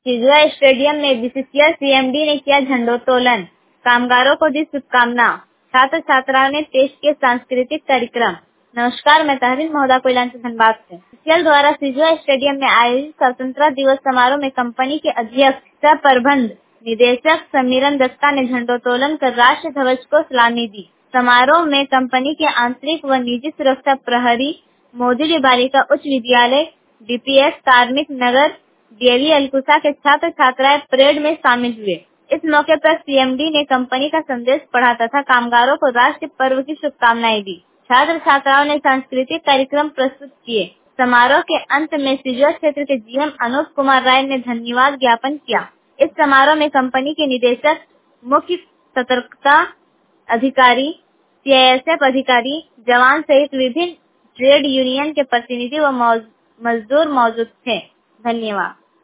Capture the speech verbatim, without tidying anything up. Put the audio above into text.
Sijua stadium में BCCI CMD ने किया झंडोत्तोलन, कामगारों को दी शुभकामना, छात्र छात्राओं ने पेश किए सांस्कृतिक कार्यक्रम। नमस्कार, मैं तहरीन महोदा कोइलान से धनबाद से। बीसीसीएल द्वारा सिजुआ स्टेडियम में आयोजित स्वतंत्रता दिवस समारोह में कंपनी के अध्यक्ष सह प्रबंध निदेशक समीरन दत्ता ने झंडोत्तोलन कर राष्ट्र ध्वज को सलामी दी। समारोह में कंपनी के आंतरिक व निजी सुरक्षा प्रहरी, मोदुली बालिका उच्च विद्यालय, डीपीएस, कार्मिक नगर, डीएवी अलकुसा के छात्र छात्राएं परेड में शामिल हुए। इस मौके पर सीएमडी ने कंपनी का संदेश पढ़ा तथा कामगारों को राष्ट्रीय पर्व की शुभकामनाएं दी। छात्र छात्राओं ने सांस्कृतिक कार्यक्रम प्रस्तुत किए। समारोह के अंत में सिजुआ क्षेत्र के जीएम अनूप कुमार राय ने धन्यवाद ज्ञापन किया। इस समारोह में कंपनी के निदेशक, मुख्य सतर्कता अधिकारी, सीआईएसएफ अधिकारी, जवान सहित विभिन्न ट्रेड यूनियन के प्रतिनिधि व मजदूर मौजूद थे। धन्यवाद।